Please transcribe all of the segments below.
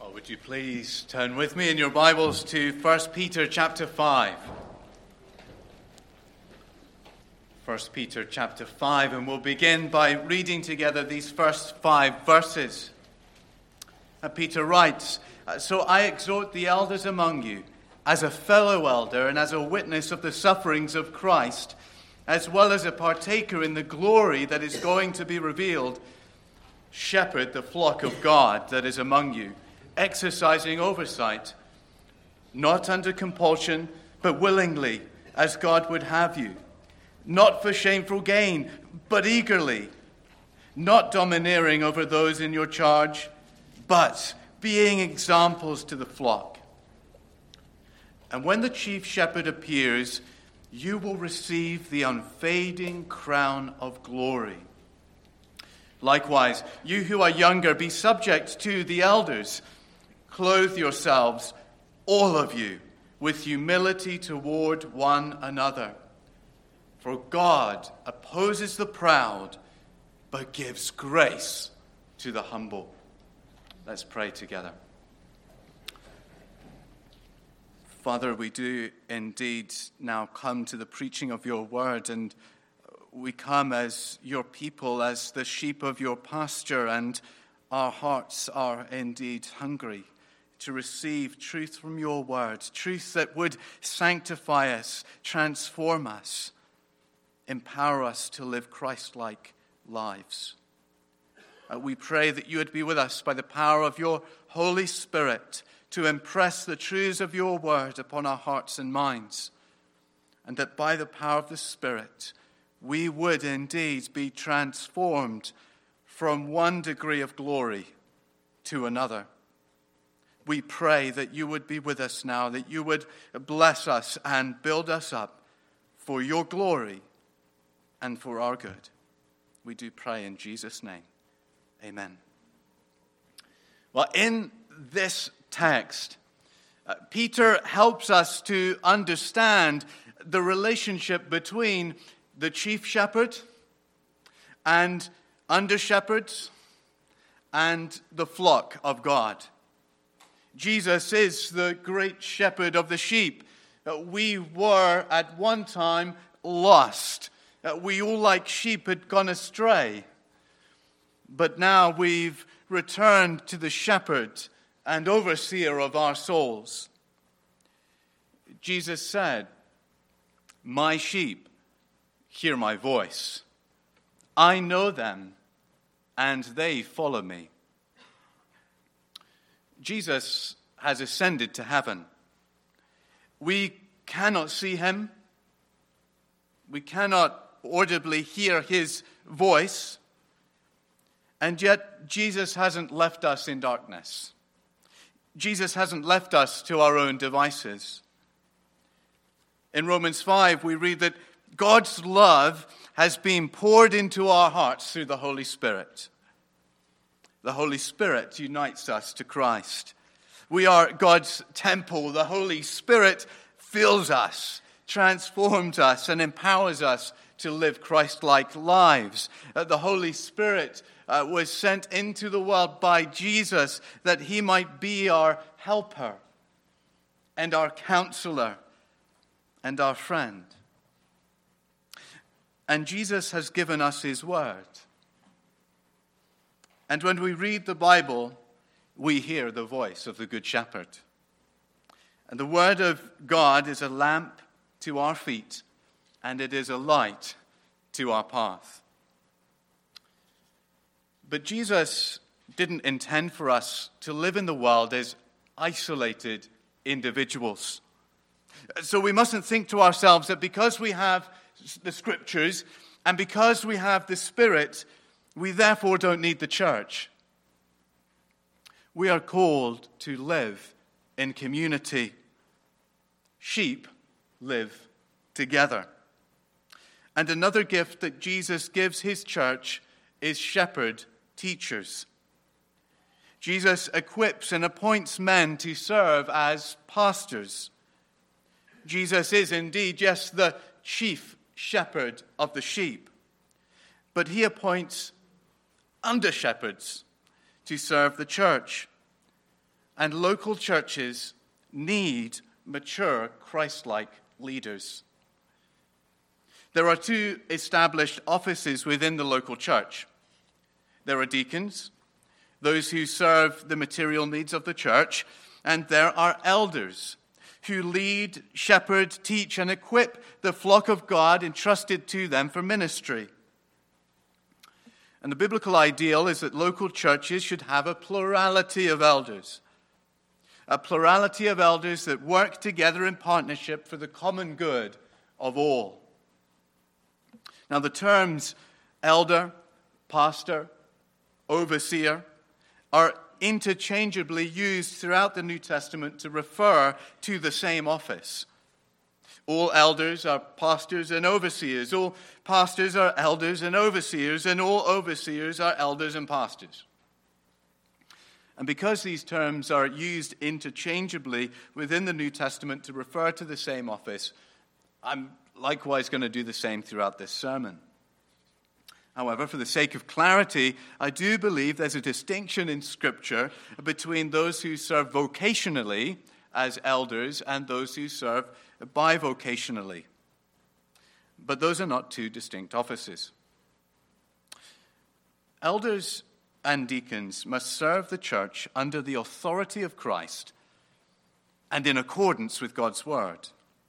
Oh, would you please turn with me in your Bibles to 1 Peter chapter 5. 1 Peter chapter 5, and we'll begin by reading together these first 5 verses. Peter writes, "So I exhort the elders among you, as a fellow elder and as a witness of the sufferings of Christ, as well as a partaker in the glory that is going to be revealed, shepherd the flock of God that is among you, exercising oversight, not under compulsion, but willingly, as God would have you, not for shameful gain, but eagerly, not domineering over those in your charge, but being examples to the flock. And when the chief shepherd appears, you will receive the unfading crown of glory. Likewise, you who are younger, be subject to the elders. Clothe yourselves, all of you, with humility toward one another. For God opposes the proud, but gives grace to the humble." Let's pray together. Father, we do indeed now come to the preaching of your word, and we come as your people, as the sheep of your pasture, and our hearts are indeed hungry to receive truth from your word, truth that would sanctify us, transform us, empower us to live Christ-like lives. We pray that you would be with us by the power of your Holy Spirit to impress the truths of your word upon our hearts and minds, and that by the power of the Spirit, we would indeed be transformed from one degree of glory to another. We pray that you would be with us now, that you would bless us and build us up for your glory and for our good. We do pray in Jesus' name. Amen. Well, in this text, Peter helps us to understand the relationship between the chief shepherd and under shepherds and the flock of God. Jesus is the great shepherd of the sheep. We were at one time lost. We all like sheep had gone astray. But now we've returned to the shepherd and overseer of our souls. Jesus said, "My sheep hear my voice. I know them, and they follow me." Jesus has ascended to heaven. We cannot see him. We cannot audibly hear his voice. And yet, Jesus hasn't left us in darkness. Jesus hasn't left us to our own devices. In Romans 5, we read that God's love has been poured into our hearts through the Holy Spirit. The Holy Spirit unites us to Christ. We are God's temple. The Holy Spirit fills us, transforms us, and empowers us to live Christ-like lives. The Holy Spirit was sent into the world by Jesus that he might be our helper and our counselor and our friend. And Jesus has given us his word. And when we read the Bible, we hear the voice of the Good Shepherd. And the word of God is a lamp to our feet, and it is a light to our path. But Jesus didn't intend for us to live in the world as isolated individuals. So we mustn't think to ourselves that because we have the Scriptures and because we have the Spirit, we therefore don't need the church. We are called to live in community. Sheep live together. And another gift that Jesus gives his church is shepherd teachers. Jesus equips and appoints men to serve as pastors. Jesus is indeed just the chief shepherd of the sheep, but he appoints under-shepherds to serve the church. and local churches need mature, Christ-like leaders. There are two established offices within the local church. There are deacons, those who serve the material needs of the church, and there are elders who lead, shepherd, teach, and equip the flock of God entrusted to them for ministry. And the biblical ideal is that local churches should have a plurality of elders. A plurality of elders that work together in partnership for the common good of all. Now, the terms elder, pastor, overseer are interchangeably used throughout the New Testament to refer to the same office. All elders are pastors and overseers. All pastors are elders and overseers, and all overseers are elders and pastors. And because these terms are used interchangeably within the New Testament to refer to the same office, I'm likewise going to do the same throughout this sermon. However, for the sake of clarity, I do believe there's a distinction in Scripture between those who serve vocationally as elders and those who serve bivocationally. But those are not two distinct offices. Elders and deacons must serve the church under the authority of Christ and in accordance with God's word.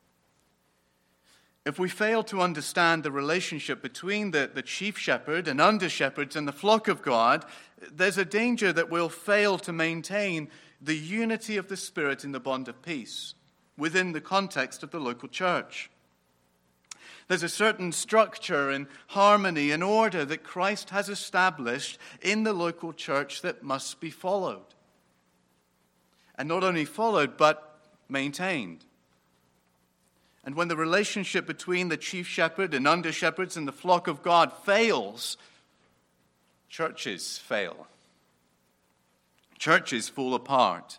If we fail to understand the relationship between the chief shepherd and under-shepherds and the flock of God, there's a danger that we'll fail to maintain the unity of the Spirit in the bond of peace within the context of the local church. There's a certain structure and harmony and order that Christ has established in the local church that must be followed. And not only followed, but maintained. And when the relationship between the chief shepherd and under-shepherds and the flock of God fails, churches fail. Churches fall apart.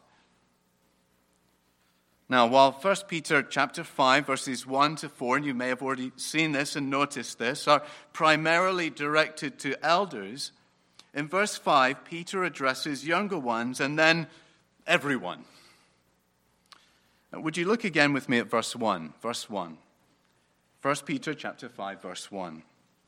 Now, while 1 Peter chapter 5, verses 1 to 4, and you may have already seen this and noticed this, are primarily directed to elders, in verse 5, Peter addresses younger ones and then everyone. Would you look again with me at verse 1? Verse 1. 1 Peter chapter 5, verse 1.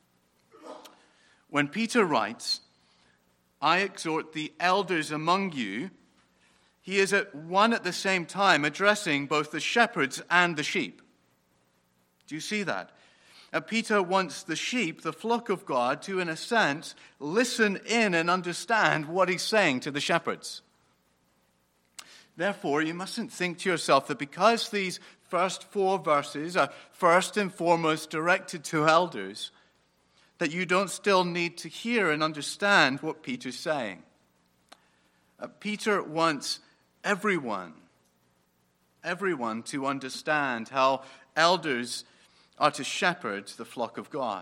When Peter writes, I exhort the elders among you, he is at the same time addressing both the shepherds and the sheep. Do you see that? Peter wants the sheep, the flock of God, to, in a sense, listen in and understand what he's saying to the shepherds. Therefore, you mustn't think to yourself that because these first 4 verses are first and foremost directed to elders, that you don't still need to hear and understand what Peter's saying. Peter wants everyone to understand how elders are to shepherd the flock of God.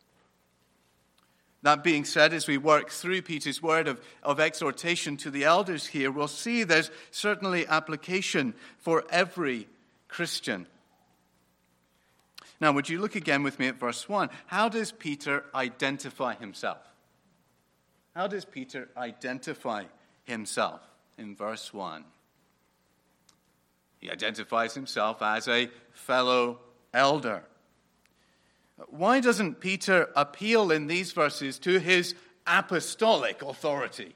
That being said, as we work through Peter's word of exhortation to the elders here, we'll see there's certainly application for every Christian. Now, would you look again with me at verse 1? How does Peter identify himself? How does Peter identify himself in verse 1? He identifies himself as a fellow elder. Why doesn't Peter appeal in these verses to his apostolic authority?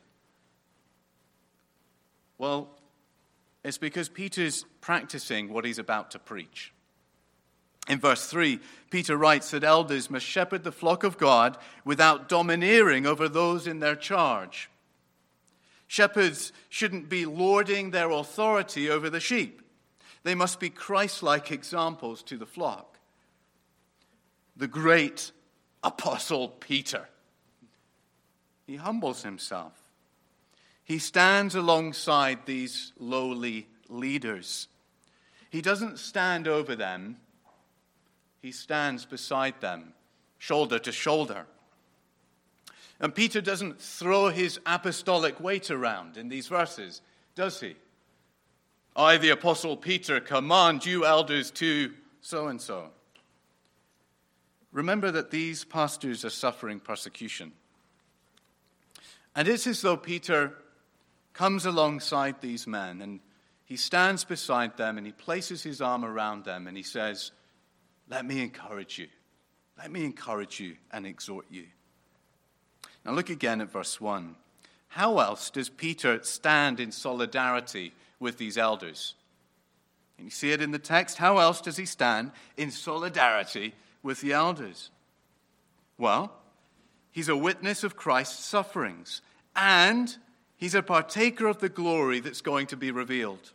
Well, it's because Peter's practicing what he's about to preach. In verse 3, Peter writes that elders must shepherd the flock of God without domineering over those in their charge. Shepherds shouldn't be lording their authority over the sheep. They must be Christ-like examples to the flock. The great apostle Peter, he humbles himself. He stands alongside these lowly leaders. He doesn't stand over them. He stands beside them, shoulder to shoulder. And Peter doesn't throw his apostolic weight around in these verses, does he? I, the apostle Peter, command you elders to so-and-so. Remember that these pastors are suffering persecution. And it's as though Peter comes alongside these men, and he stands beside them, and he places his arm around them, and he says, "Let me encourage you. Let me encourage you and exhort you." Now look again at verse 1. How else does Peter stand in solidarity with these elders? And you see it in the text. How else does he stand in solidarity with the elders? Well, he's a witness of Christ's sufferings, and he's a partaker of the glory that's going to be revealed.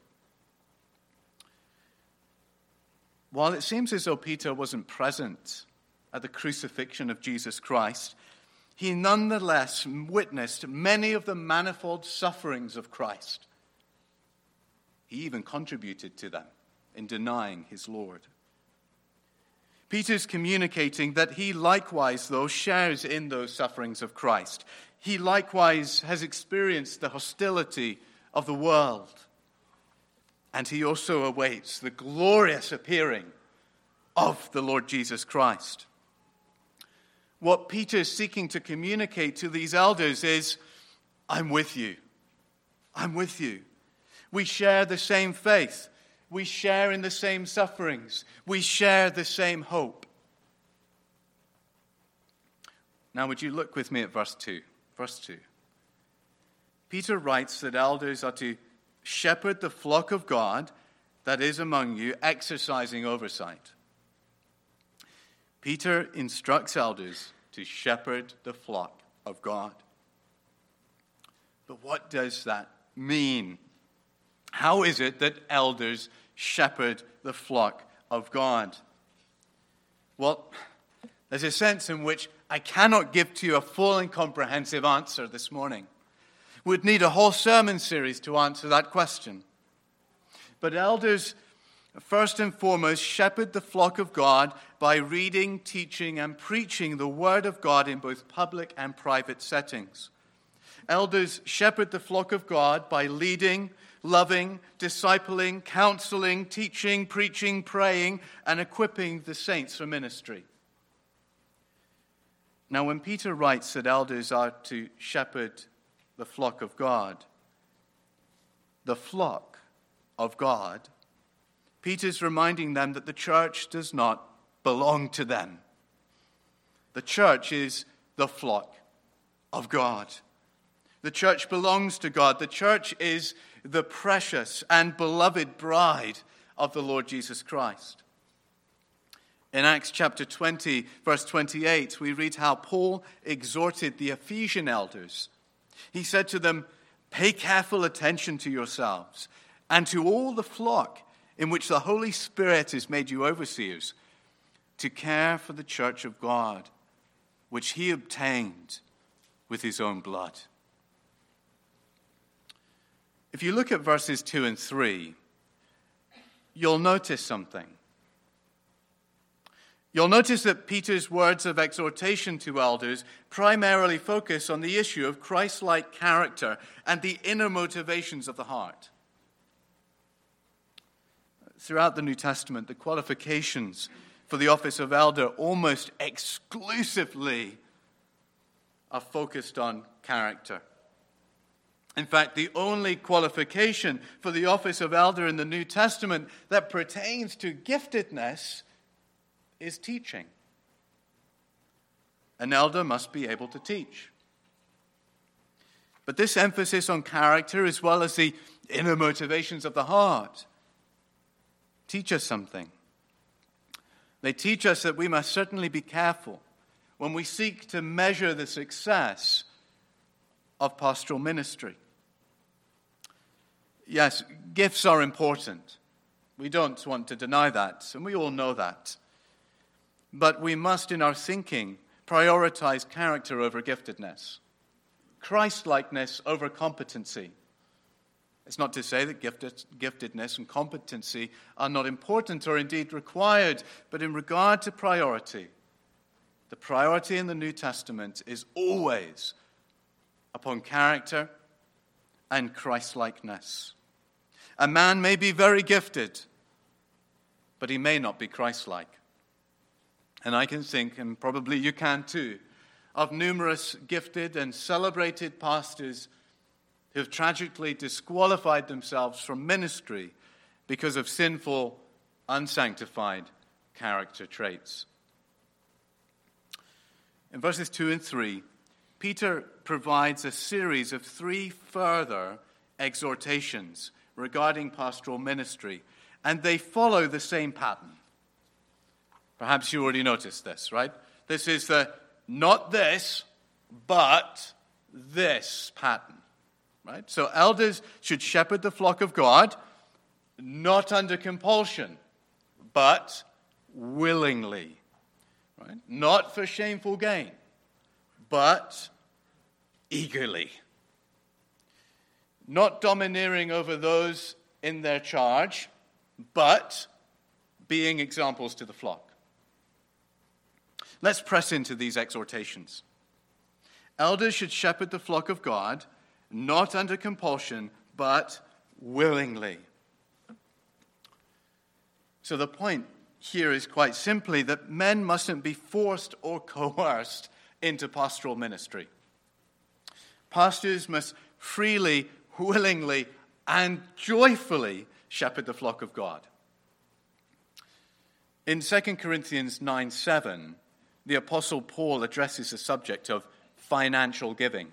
While it seems as though Peter wasn't present at the crucifixion of Jesus Christ, he nonetheless witnessed many of the manifold sufferings of Christ. He even contributed to them in denying his Lord. Peter's communicating that he likewise, though, shares in those sufferings of Christ. He likewise has experienced the hostility of the world. And he also awaits the glorious appearing of the Lord Jesus Christ. What Peter is seeking to communicate to these elders is, I'm with you. I'm with you. We share the same faith. We share in the same sufferings. We share the same hope. Now, would you look with me at verse 2? Verse 2. Peter writes that elders are to shepherd the flock of God that is among you, exercising oversight. Peter instructs elders to shepherd the flock of God. But what does that mean? How is it that elders shepherd the flock of God? Well, there's a sense in which I cannot give to you a full and comprehensive answer this morning. We'd need a whole sermon series to answer that question. But elders, first and foremost, shepherd the flock of God by reading, teaching, and preaching the word of God in both public and private settings. Elders shepherd the flock of God by leading, loving, discipling, counseling, teaching, preaching, praying, and equipping the saints for ministry. Now, when Peter writes that elders are to shepherd the flock of God, Peter's reminding them that the church does not belong to them. The church is the flock of God. The church belongs to God. The church is the precious and beloved bride of the Lord Jesus Christ. In Acts chapter 20, verse 28, we read how Paul exhorted the Ephesian elders. He said to them, "Pay careful attention to yourselves and to all the flock in which the Holy Spirit has made you overseers, to care for the church of God, which he obtained with his own blood." If you look at verses 2 and 3, you'll notice something. You'll notice that Peter's words of exhortation to elders primarily focus on the issue of Christ-like character and the inner motivations of the heart. Throughout the New Testament, the qualifications for the office of elder almost exclusively are focused on character. In fact, the only qualification for the office of elder in the New Testament that pertains to giftedness is teaching. An elder must be able to teach. But this emphasis on character, as well as the inner motivations of the heart, teach us something. They teach us that we must certainly be careful when we seek to measure the success of pastoral ministry. Yes, gifts are important. We don't want to deny that, and we all know that. But we must, in our thinking, prioritize character over giftedness, Christ-likeness over competency. It's not to say that giftedness and competency are not important or indeed required, but in regard to priority, the priority in the New Testament is always upon character and Christ-likeness. A man may be very gifted, but he may not be Christ-like. And I can think, and probably you can too, of numerous gifted and celebrated pastors who have tragically disqualified themselves from ministry because of sinful, unsanctified character traits. In verses 2 and 3, Peter provides a series of 3 further exhortations regarding pastoral ministry, and they follow the same pattern. Perhaps you already noticed this, right? This is the not this, but this pattern, right? So elders should shepherd the flock of God, not under compulsion, but willingly, right? Not for shameful gain, but eagerly. Not domineering over those in their charge, but being examples to the flock. Let's press into these exhortations. Elders should shepherd the flock of God, not under compulsion, but willingly. So the point here is quite simply that men mustn't be forced or coerced into pastoral ministry. Pastors must freely, willingly, and joyfully shepherd the flock of God. In 2 Corinthians 9:7, the Apostle Paul addresses the subject of financial giving.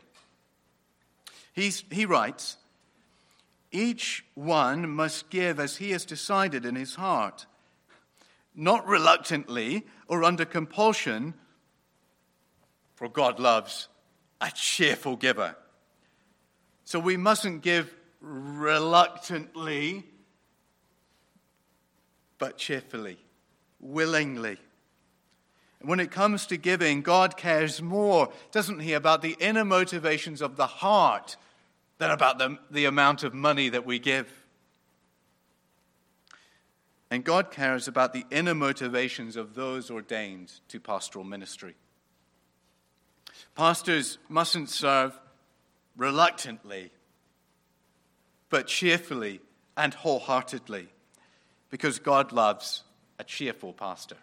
He writes, "Each one must give as he has decided in his heart, not reluctantly or under compulsion, for God loves a cheerful giver." So we mustn't give reluctantly, but cheerfully, willingly. When it comes to giving, God cares more, doesn't he, about the inner motivations of the heart than about the amount of money that we give. And God cares about the inner motivations of those ordained to pastoral ministry. Pastors mustn't serve reluctantly, but cheerfully and wholeheartedly, because God loves a cheerful pastor.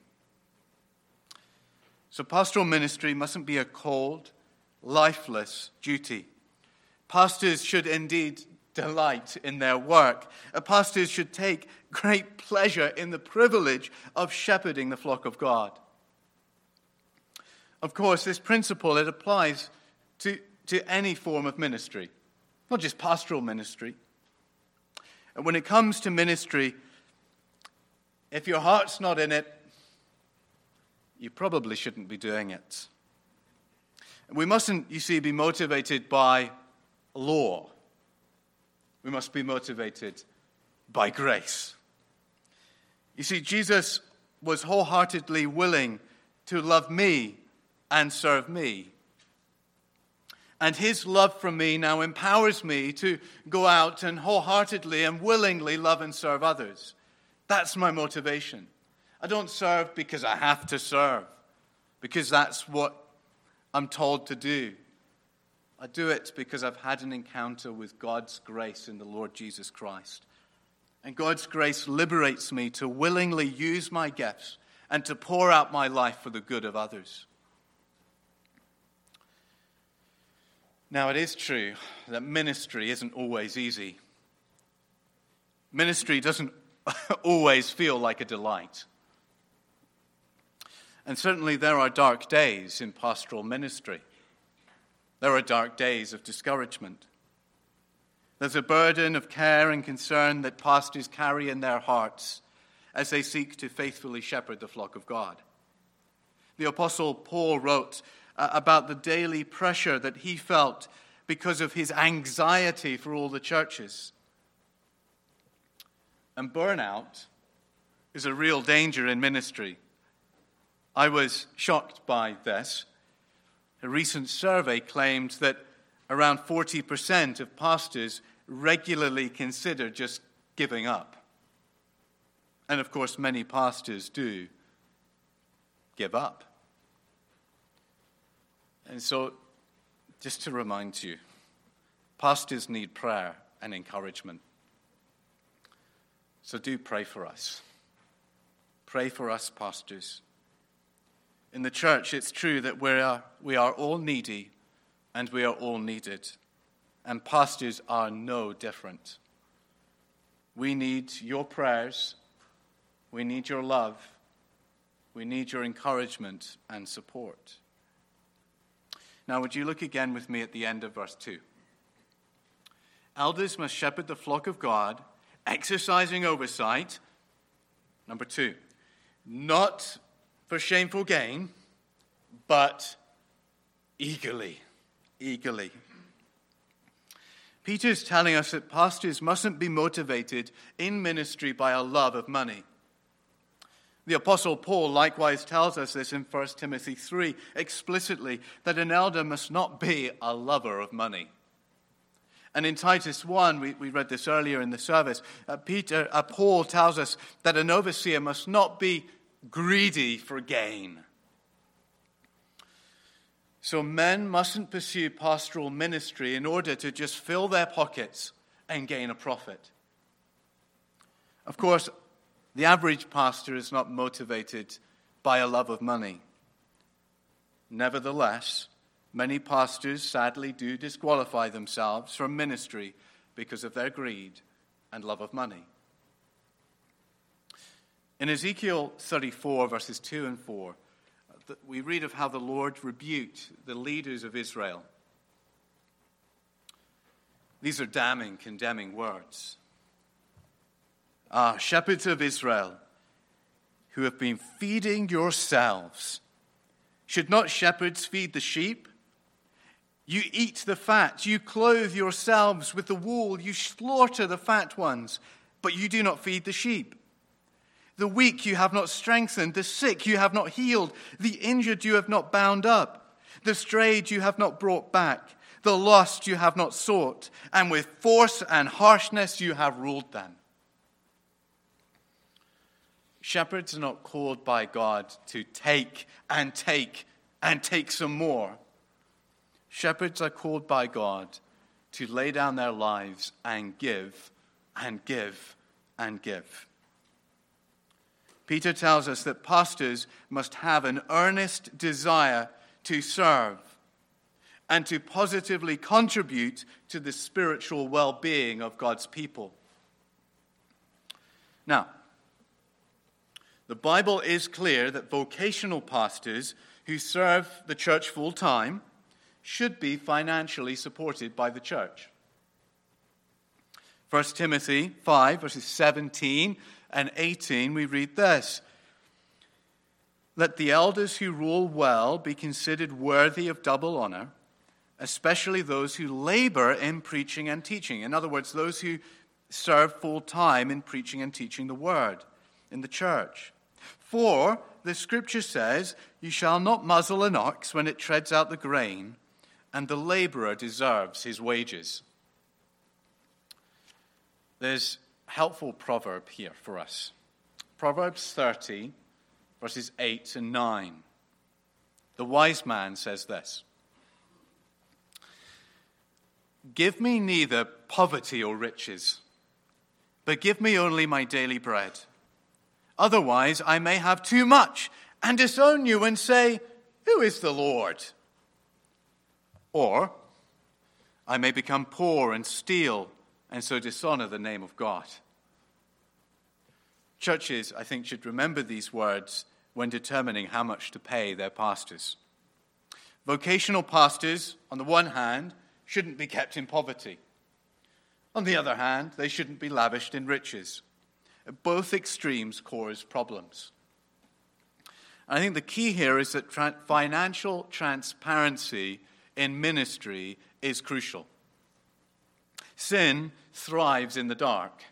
So pastoral ministry mustn't be a cold, lifeless duty. Pastors should indeed delight in their work. Pastors should take great pleasure in the privilege of shepherding the flock of God. Of course, this principle, it applies to any form of ministry, not just pastoral ministry. And when it comes to ministry, if your heart's not in it, you probably shouldn't be doing it. We mustn't, you see, be motivated by law. We must be motivated by grace. You see, Jesus was wholeheartedly willing to love me and serve me. And his love for me now empowers me to go out and wholeheartedly and willingly love and serve others. That's my motivation. I don't serve because I have to serve, because that's what I'm told to do. I do it because I've had an encounter with God's grace in the Lord Jesus Christ. And God's grace liberates me to willingly use my gifts and to pour out my life for the good of others. Now, it is true that ministry isn't always easy. Ministry doesn't always feel like a delight. And certainly there are dark days in pastoral ministry. There are dark days of discouragement. There's a burden of care and concern that pastors carry in their hearts as they seek to faithfully shepherd the flock of God. The Apostle Paul wrote about the daily pressure that he felt because of his anxiety for all the churches. And burnout is a real danger in ministry. I was shocked by this. A recent survey claimed that around 40% of pastors regularly consider just giving up. And of course, many pastors do give up. And so, just to remind you, pastors need prayer and encouragement. So do pray for us. Pray for us, pastors. In the church, it's true that we are all needy and we are all needed. and pastors are no different. We need your prayers. We need your love. We need your encouragement and support. Now, would you look again with me at the end of verse 2? Elders must shepherd the flock of God, exercising oversight. Number 2, not for shameful gain, but eagerly. Eagerly. Peter's telling us that pastors mustn't be motivated in ministry by a love of money. The Apostle Paul likewise tells us this in 1 Timothy 3 explicitly, that an elder must not be a lover of money. And in Titus 1, we read this earlier in the service, Paul tells us that an overseer must not be greedy for gain. So men mustn't pursue pastoral ministry in order to just fill their pockets and gain a profit. Of course, the average pastor is not motivated by a love of money. Nevertheless, many pastors sadly do disqualify themselves from ministry because of their greed and love of money. In Ezekiel 34, verses 2 and 4, we read of how the Lord rebuked the leaders of Israel. These are damning, condemning words. Shepherds of Israel, who have been feeding yourselves, should not shepherds feed the sheep? You eat the fat, you clothe yourselves with the wool, you slaughter the fat ones, but you do not feed the sheep. The weak you have not strengthened, the sick you have not healed, the injured you have not bound up, the strayed you have not brought back, the lost you have not sought, and with force and harshness you have ruled them. Shepherds are not called by God to take and take and take some more. Shepherds are called by God to lay down their lives and give and give and give. Peter tells us that pastors must have an earnest desire to serve and to positively contribute to the spiritual well-being of God's people. Now, the Bible is clear that vocational pastors who serve the church full-time should be financially supported by the church. 1 Timothy 5, verses 17 and 18, we read this: "Let the elders who rule well be considered worthy of double honor, especially those who labor in preaching and teaching." In other words, those who serve full-time in preaching and teaching the word in the church. "For the scripture says, you shall not muzzle an ox when it treads out the grain, and the laborer deserves his wages." There's a helpful proverb here for us. Proverbs 30, verses 8 and 9. The wise man says this: "Give me neither poverty or riches, but give me only my daily bread. Otherwise I may have too much and disown you and say, 'Who is the Lord?' Or I may become poor and steal and so dishonor the name of God." Churches, I think, should remember these words when determining how much to pay their pastors. Vocational pastors, on the one hand, shouldn't be kept in poverty. On the other hand, they shouldn't be lavished in riches. Both extremes cause problems. And I think the key here is that financial transparency in ministry is crucial. Sin thrives in the dark.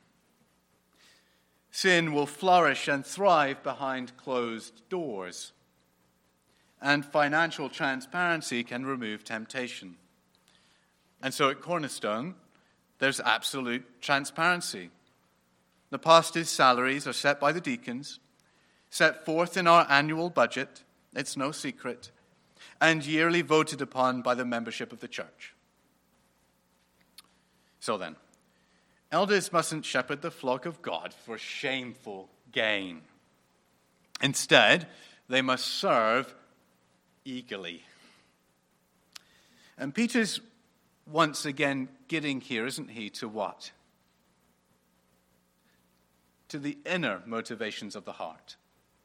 Sin will flourish and thrive behind closed doors. And financial transparency can remove temptation. And so at Cornerstone, there's absolute transparency. The pastors' salaries are set by the deacons, set forth in our annual budget, it's no secret, and yearly voted upon by the membership of the church. So then, elders mustn't shepherd the flock of God for shameful gain. Instead, they must serve eagerly. And Peter's once again getting here, isn't he, to what? To the inner motivations of the heart.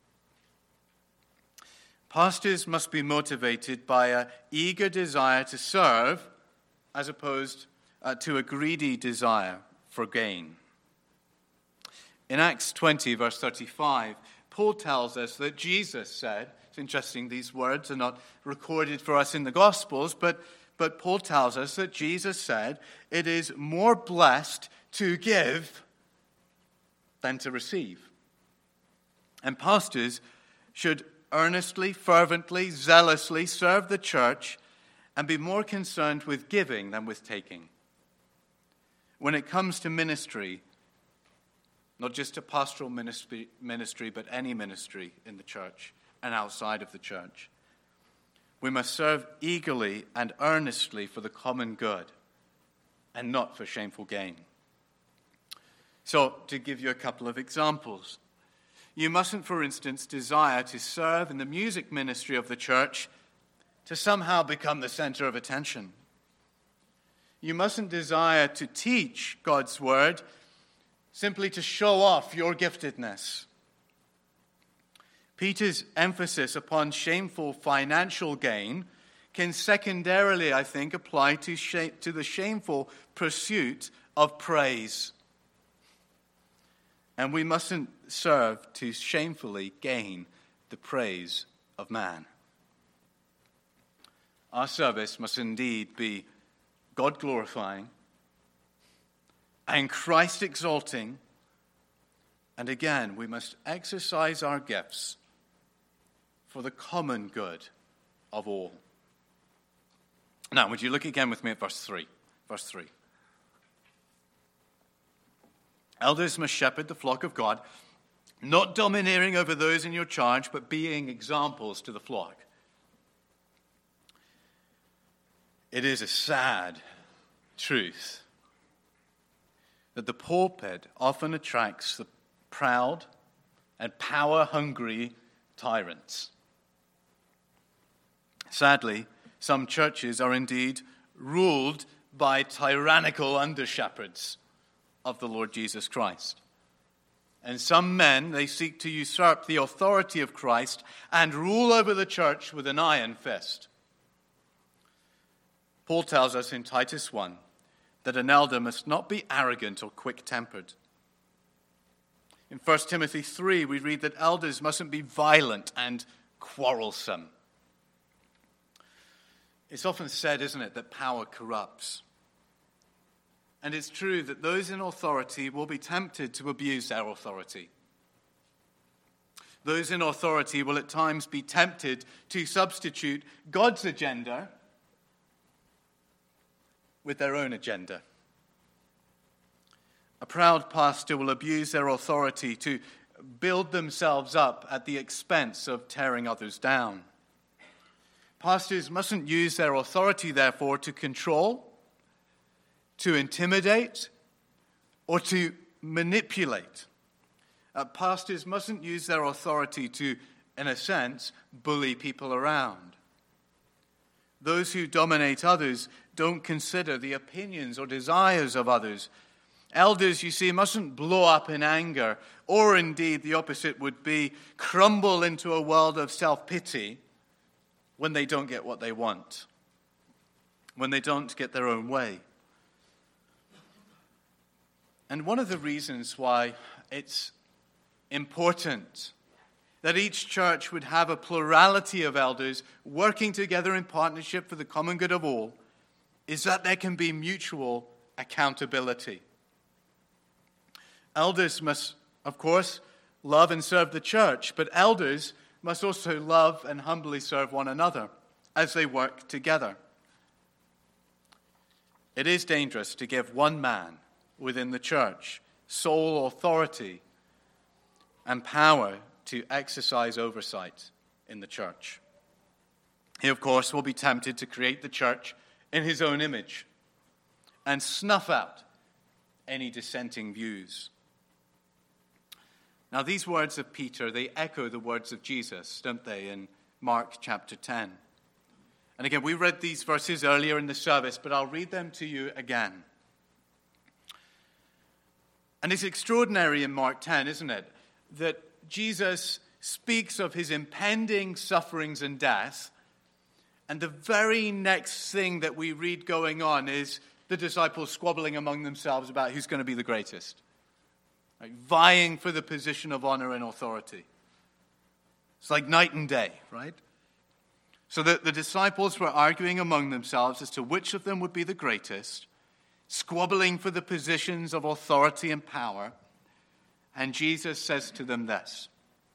Pastors must be motivated by an eager desire to serve as opposed to a greedy desire for gain. In Acts 20, verse 35, Paul tells us that Jesus said, it's interesting, these words are not recorded for us in the Gospels, but Paul tells us that Jesus said, it is more blessed to give than to receive. And pastors should earnestly, fervently, zealously serve the church and be more concerned with giving than with taking. When it comes to ministry, not just a pastoral ministry, but any ministry in the church and outside of the church, we must serve eagerly and earnestly for the common good and not for shameful gain. So, to give you a couple of examples, you mustn't, for instance, desire to serve in the music ministry of the church to somehow become the center of attention. You mustn't desire to teach God's word simply to show off your giftedness. Peter's emphasis upon shameful financial gain can secondarily, I think, apply to the shameful pursuit of praise. And we mustn't serve to shamefully gain the praise of man. Our service must indeed be God-glorifying and Christ-exalting. And again, we must exercise our gifts for the common good of all. Now, would you look again with me at verse 3? Verse 3. Elders must shepherd the flock of God, not domineering over those in your charge, but being examples to the flock. It is a sad truth that the pulpit often attracts the proud and power-hungry tyrants. Sadly, some churches are indeed ruled by tyrannical under-shepherds of the Lord Jesus Christ. And some men, they seek to usurp the authority of Christ and rule over the church with an iron fist. Paul tells us in Titus 1 that an elder must not be arrogant or quick-tempered. In 1 Timothy 3, we read that elders mustn't be violent and quarrelsome. It's often said, isn't it, that power corrupts. And it's true that those in authority will be tempted to abuse their authority. Those in authority will at times be tempted to substitute God's agenda with their own agenda. A proud pastor will abuse their authority to build themselves up at the expense of tearing others down. Pastors mustn't use their authority, therefore, to control, to intimidate, or to manipulate. Pastors mustn't use their authority to, in a sense, bully people around. Those who dominate others don't consider the opinions or desires of others. Elders, you see, mustn't blow up in anger, or indeed the opposite would be crumble into a world of self-pity when they don't get what they want, when they don't get their own way. And one of the reasons why it's important that each church would have a plurality of elders working together in partnership for the common good of all is that there can be mutual accountability. Elders must, of course, love and serve the church, but elders must also love and humbly serve one another as they work together. It is dangerous to give one man within the church sole authority and power to exercise oversight in the church. He, of course, will be tempted to create the church in his own image and snuff out any dissenting views. Now, these words of Peter, they echo the words of Jesus, don't they, in Mark chapter 10. And again, we read these verses earlier in the service, but I'll read them to you again. And it's extraordinary in Mark 10, isn't it, that Jesus speaks of his impending sufferings and death, and the very next thing that we read going on is the disciples squabbling among themselves about who's going to be the greatest, right? Vying for the position of honor and authority. It's like night and day, right? So that the disciples were arguing among themselves as to which of them would be the greatest, squabbling for the positions of authority and power. And Jesus says to them this: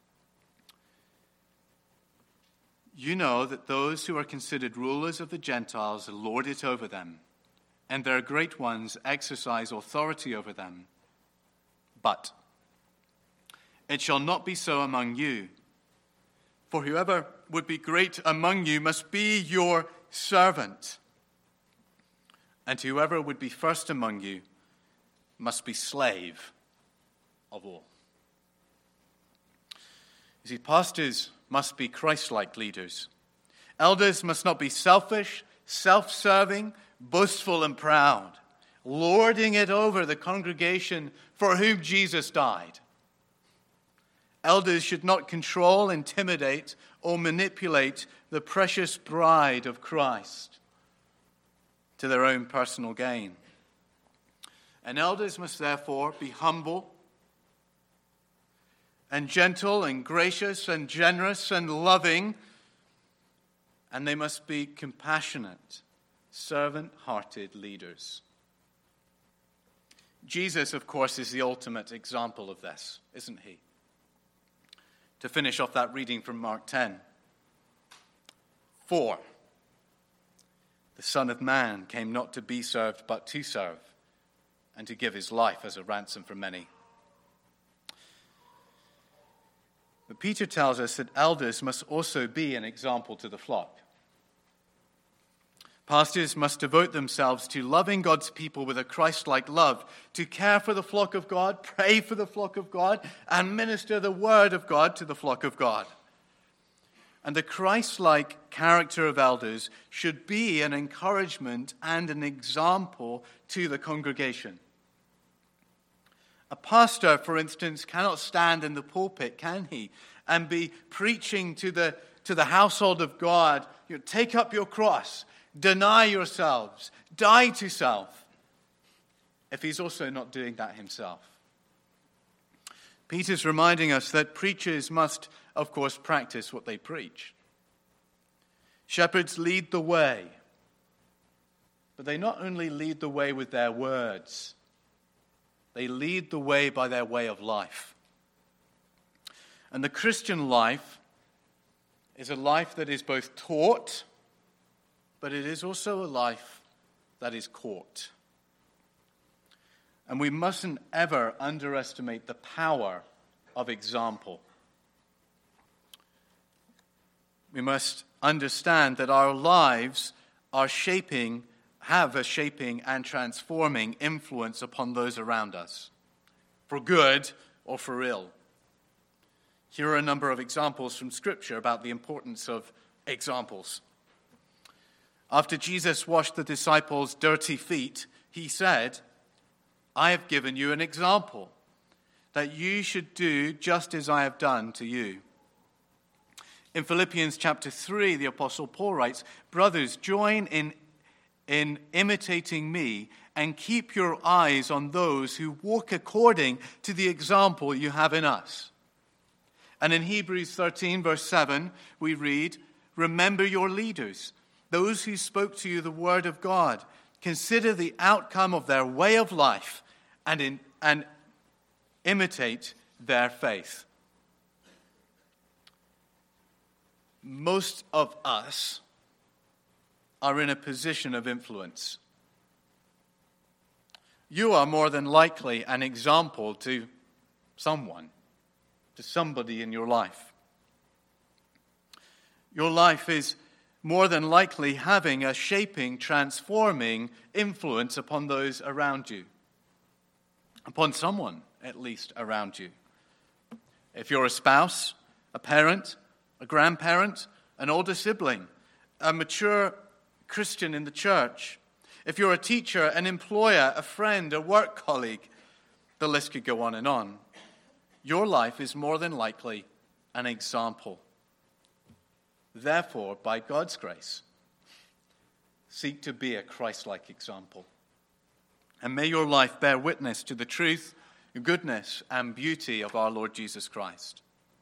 "You know that those who are considered rulers of the Gentiles lord it over them, and their great ones exercise authority over them. But it shall not be so among you. For whoever would be great among you must be your servant, and whoever would be first among you must be slave of all." You see, pastors must be Christ-like leaders. Elders must not be selfish, self-serving, boastful and proud, lording it over the congregation for whom Jesus died. Elders should not control, intimidate, or manipulate the precious bride of Christ to their own personal gain. And elders must therefore be humble and gentle and gracious and generous and loving, and they must be compassionate, servant-hearted leaders. Jesus, of course, is the ultimate example of this, isn't he? To finish off that reading from Mark 10. "For the Son of Man came not to be served, but to serve, and to give his life as a ransom for many." But Peter tells us that elders must also be an example to the flock. Pastors must devote themselves to loving God's people with a Christ-like love, to care for the flock of God, pray for the flock of God, and minister the word of God to the flock of God. And the Christ-like character of elders should be an encouragement and an example to the congregation. A pastor, for instance, cannot stand in the pulpit, can he, and be preaching to the household of God, take up your cross, deny yourselves, die to self, if he's also not doing that himself. Peter's reminding us that preachers must, of course, practice what they preach. Shepherds lead the way, but they not only lead the way with their words, they lead the way by their way of life. And the Christian life is a life that is both taught, but it is also a life that is caught. And we mustn't ever underestimate the power of example. We must understand that our lives have a shaping and transforming influence upon those around us, for good or for ill. Here are a number of examples from Scripture about the importance of examples. After Jesus washed the disciples' dirty feet, he said, "I have given you an example, that you should do just as I have done to you." In Philippians chapter 3, the Apostle Paul writes, "Brothers, join in imitating me and keep your eyes on those who walk according to the example you have in us." And in Hebrews 13, verse 7, we read, "Remember your leaders, those who spoke to you the word of God. Consider the outcome of their way of life and imitate their faith." Most of us are in a position of influence. You are more than likely an example to someone, to somebody in your life. Your life is more than likely having a shaping, transforming influence upon those around you, upon someone at least around you. If you're a spouse, a parent, a grandparent, an older sibling, a mature Christian in the church, if you're a teacher, an employer, a friend, a work colleague, the list could go on and on. Your life is more than likely an example. Therefore, by God's grace, seek to be a Christ-like example. And may your life bear witness to the truth, goodness, and beauty of our Lord Jesus Christ.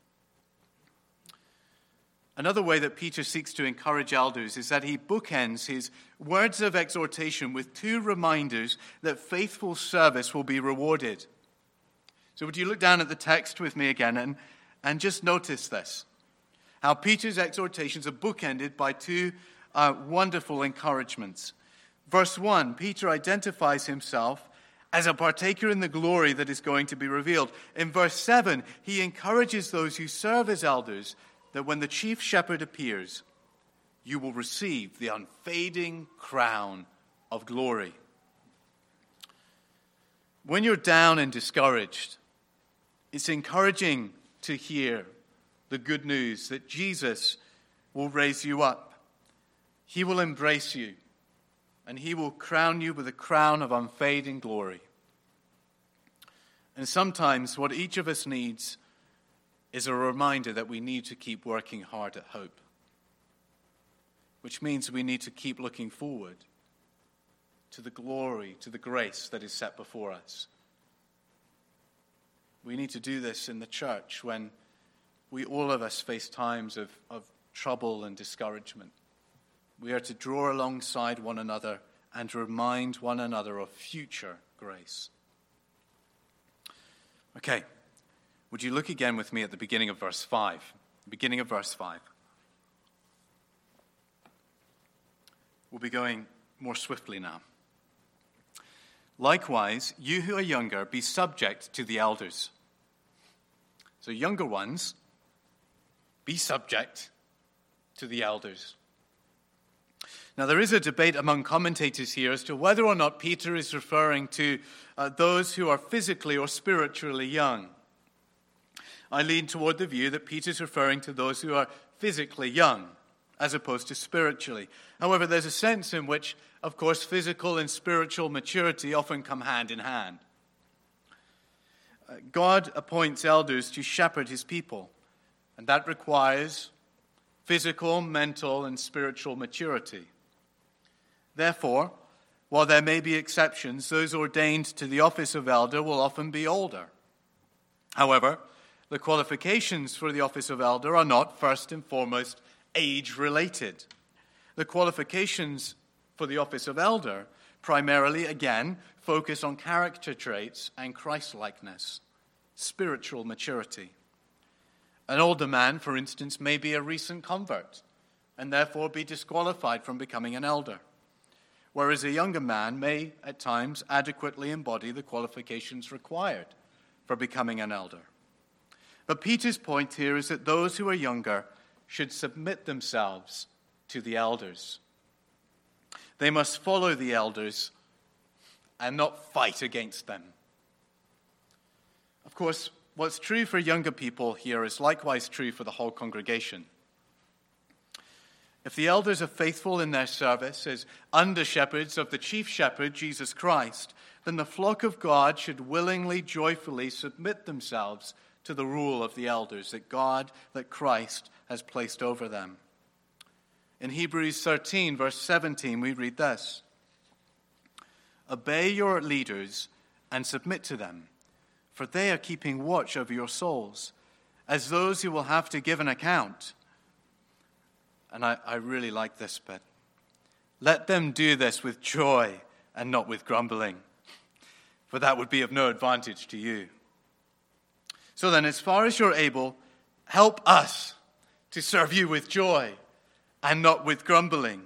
Another way that Peter seeks to encourage elders is that he bookends his words of exhortation with two reminders that faithful service will be rewarded. So would you look down at the text with me again and just notice this? How Peter's exhortations are bookended by two wonderful encouragements. Verse 1, Peter identifies himself as a partaker in the glory that is going to be revealed. In verse 7, he encourages those who serve as elders that when the chief shepherd appears, you will receive the unfading crown of glory. When you're down and discouraged, it's encouraging to hear the good news that Jesus will raise you up. He will embrace you, and he will crown you with a crown of unfading glory. And sometimes what each of us needs is a reminder that we need to keep working hard at hope, which means we need to keep looking forward to the glory, to the grace that is set before us. We need to do this in the church when all of us face times of trouble and discouragement. We are to draw alongside one another and remind one another of future grace. Okay, would you look again with me at the beginning of verse 5? Beginning of verse 5. We'll be going more swiftly now. Likewise, you who are younger, be subject to the elders. So younger ones, be subject to the elders. Now, there is a debate among commentators here as to whether or not Peter is referring to those who are physically or spiritually young. I lean toward the view that Peter's referring to those who are physically young, as opposed to spiritually. However, there's a sense in which, of course, physical and spiritual maturity often come hand in hand. God appoints elders to shepherd his people, and that requires physical, mental, and spiritual maturity. Therefore, while there may be exceptions, those ordained to the office of elder will often be older. However, the qualifications for the office of elder are not first and foremost age-related. The qualifications for the office of elder primarily, again, focus on character traits and Christ-likeness, spiritual maturity. An older man, for instance, may be a recent convert and therefore be disqualified from becoming an elder, whereas a younger man may, at times, adequately embody the qualifications required for becoming an elder. But Peter's point here is that those who are younger should submit themselves to the elders. They must follow the elders and not fight against them. Of course, what's true for younger people here is likewise true for the whole congregation. If the elders are faithful in their service as under-shepherds of the chief shepherd, Jesus Christ, then the flock of God should willingly, joyfully submit themselves to the rule of the elders that Christ has placed over them. In Hebrews 13, verse 17, we read this: "Obey your leaders and submit to them, for they are keeping watch over your souls, as those who will have to give an account." And I really like this bit. "Let them do this with joy and not with grumbling, for that would be of no advantage to you." So then, as far as you're able, help us to serve you with joy and not with grumbling.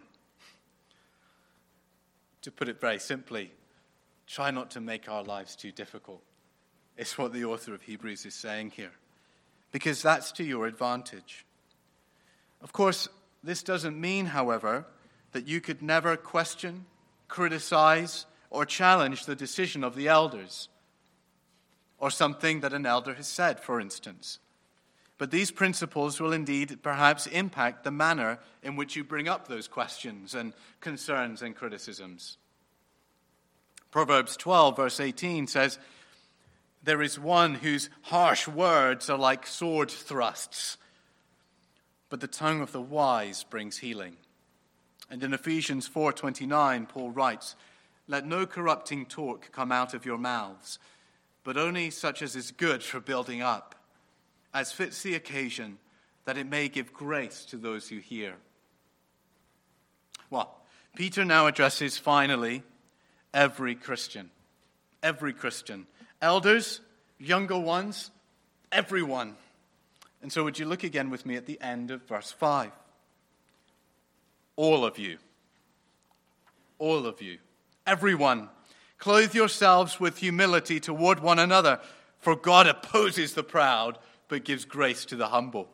To put it very simply, try not to make our lives too difficult. It's what the author of Hebrews is saying here, because that's to your advantage. Of course, this doesn't mean, however, that you could never question, criticize, or challenge the decision of the elders, or something that an elder has said, for instance. But these principles will indeed perhaps impact the manner in which you bring up those questions and concerns and criticisms. Proverbs 12, verse 18 says, "There is one whose harsh words are like sword thrusts, but the tongue of the wise brings healing." And in Ephesians 4:29, Paul writes, "Let no corrupting talk come out of your mouths, but only such as is good for building up, as fits the occasion, that it may give grace to those who hear." Well, Peter now addresses finally every Christian. Every Christian. Elders, younger ones, everyone. And so would you look again with me at the end of verse 5? All of you, everyone, clothe yourselves with humility toward one another, for God opposes the proud, but gives grace to the humble.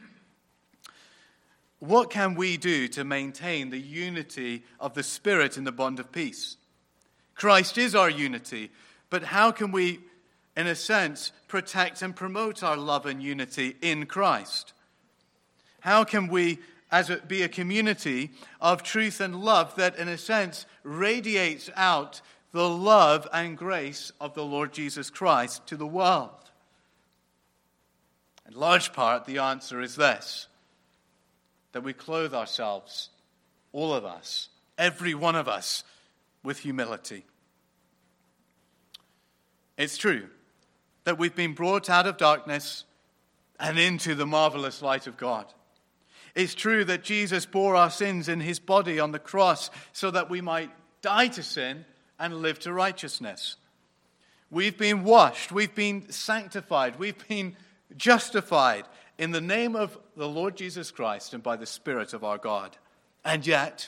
What can we do to maintain the unity of the Spirit in the bond of peace? Christ is our unity, but how can we, in a sense, protect and promote our love and unity in Christ? How can we be a community of truth and love that, in a sense, radiates out the love and grace of the Lord Jesus Christ to the world? In large part, the answer is this: that we clothe ourselves, all of us, every one of us, with humility. It's true that we've been brought out of darkness and into the marvelous light of God. It's true that Jesus bore our sins in his body on the cross so that we might die to sin and live to righteousness. We've been washed, we've been sanctified, we've been justified in the name of the Lord Jesus Christ and by the Spirit of our God. And yet,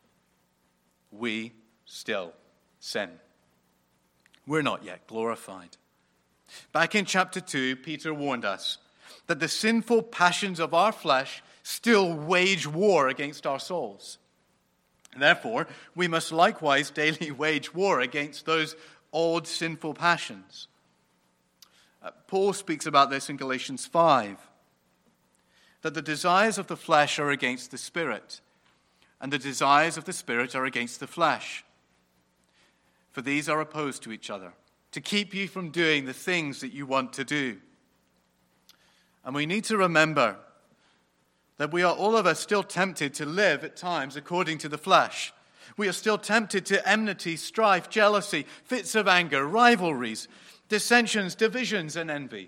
we still sin. We're not yet glorified. Back in chapter 2, Peter warned us that the sinful passions of our flesh still wage war against our souls. Therefore, we must likewise daily wage war against those old sinful passions. Paul speaks about this in Galatians 5, that the desires of the flesh are against the Spirit, and the desires of the Spirit are against the flesh. For these are opposed to each other, to keep you from doing the things that you want to do. And we need to remember that we are all of us still tempted to live at times according to the flesh. We are still tempted to enmity, strife, jealousy, fits of anger, rivalries, dissensions, divisions, and envy.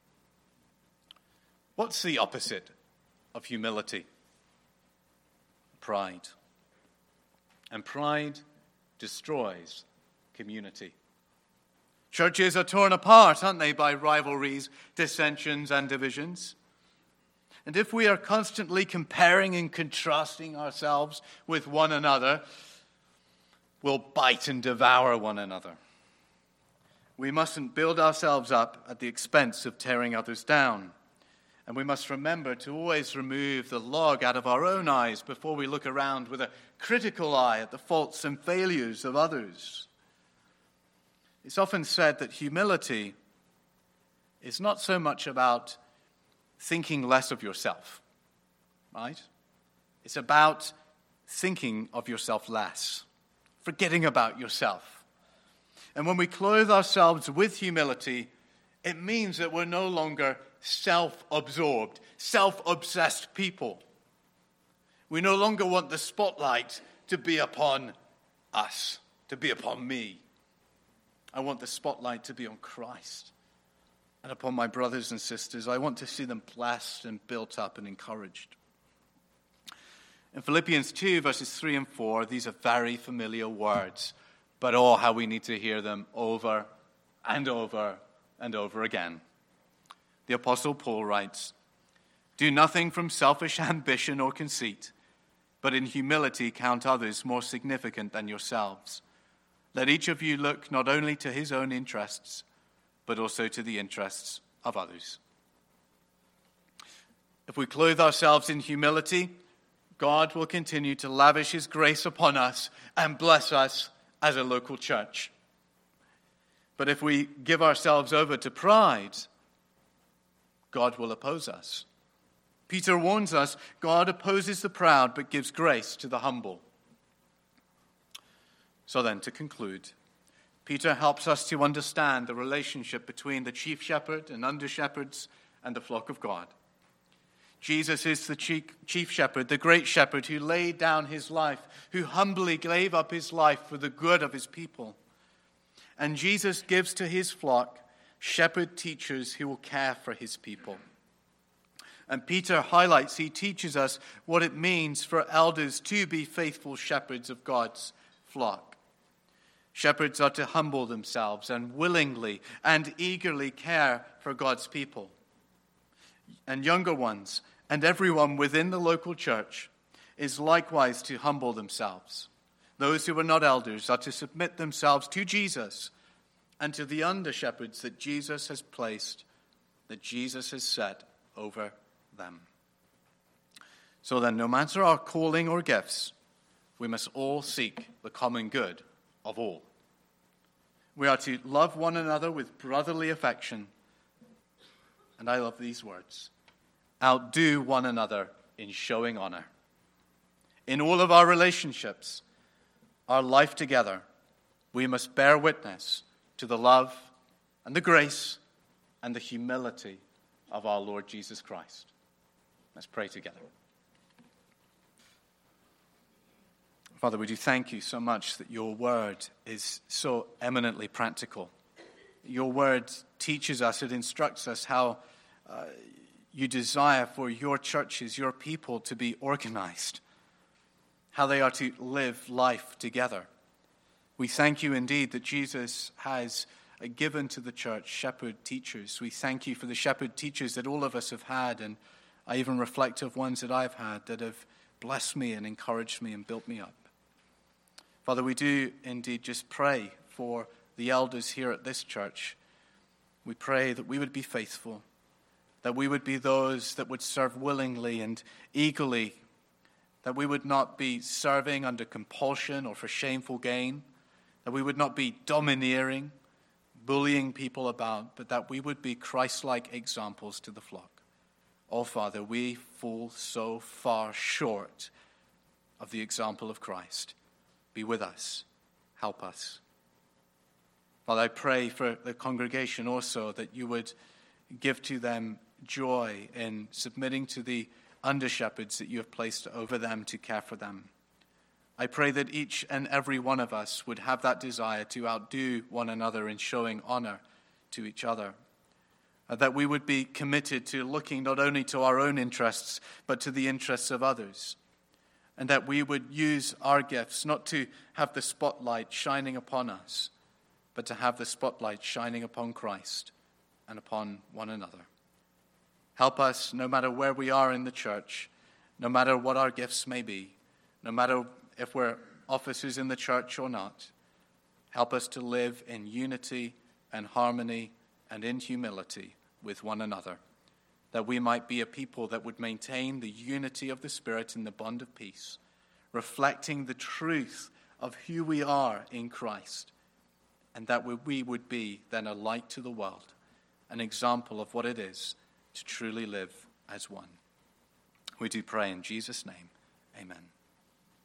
What's the opposite of humility? Pride. And pride destroys community. Churches are torn apart, aren't they, by rivalries, dissensions, and divisions? And if we are constantly comparing and contrasting ourselves with one another, we'll bite and devour one another. We mustn't build ourselves up at the expense of tearing others down. And we must remember to always remove the log out of our own eyes before we look around with a critical eye at the faults and failures of others. It's often said that humility is not so much about thinking less of yourself, right? It's about thinking of yourself less, forgetting about yourself. And when we clothe ourselves with humility, it means that we're no longer self-absorbed, self-obsessed people. We no longer want the spotlight to be upon us, to be upon me. I want the spotlight to be on Christ and upon my brothers and sisters. I want to see them blessed and built up and encouraged. In Philippians 2, verses 3 and 4, these are very familiar words, but oh, how we need to hear them over and over and over again. The Apostle Paul writes, "Do nothing from selfish ambition or conceit, but in humility count others more significant than yourselves. Let each of you look not only to his own interests, but also to the interests of others." If we clothe ourselves in humility, God will continue to lavish his grace upon us and bless us as a local church. But if we give ourselves over to pride, God will oppose us. Peter warns us, God opposes the proud but gives grace to the humble. So then, to conclude, Peter helps us to understand the relationship between the chief shepherd and under-shepherds and the flock of God. Jesus is the chief shepherd, the great shepherd who laid down his life, who humbly gave up his life for the good of his people. And Jesus gives to his flock shepherd teachers who will care for his people. And Peter highlights, he teaches us what it means for elders to be faithful shepherds of God's flock. Shepherds are to humble themselves and willingly and eagerly care for God's people. And younger ones and everyone within the local church is likewise to humble themselves. Those who are not elders are to submit themselves to Jesus and to the under-shepherds that Jesus has placed, that Jesus has set over them. So then, no matter our calling or gifts, we must all seek the common good of all. We are to love one another with brotherly affection. And I love these words. Outdo one another in showing honor. In all of our relationships, our life together, we must bear witness to the love and the grace and the humility of our Lord Jesus Christ. Let's pray together. Father, we do thank you so much that your word is so eminently practical. Your word teaches us, it instructs us how you desire for your churches, your people to be organized, how they are to live life together. We thank you indeed that Jesus has given to the church shepherd teachers. We thank you for the shepherd teachers that all of us have had, and I even reflect of ones that I've had that have blessed me and encouraged me and built me up. Father, we do indeed just pray for the elders here at this church. We pray that we would be faithful, that we would be those that would serve willingly and eagerly, that we would not be serving under compulsion or for shameful gain, that we would not be domineering, bullying people about, but that we would be Christ-like examples to the flock. Oh, Father, we fall so far short of the example of Christ. Be with us. Help us. Father, I pray for the congregation also that you would give to them joy in submitting to the under-shepherds that you have placed over them to care for them. I pray that each and every one of us would have that desire to outdo one another in showing honor to each other. That we would be committed to looking not only to our own interests, but to the interests of others. And that we would use our gifts not to have the spotlight shining upon us, but to have the spotlight shining upon Christ and upon one another. Help us, no matter where we are in the church, no matter what our gifts may be, no matter if we're officers in the church or not, help us to live in unity and harmony and in humility with one another, that we might be a people that would maintain the unity of the Spirit in the bond of peace, reflecting the truth of who we are in Christ, and that we would be then a light to the world, an example of what it is to truly live as one. We do pray in Jesus' name. Amen.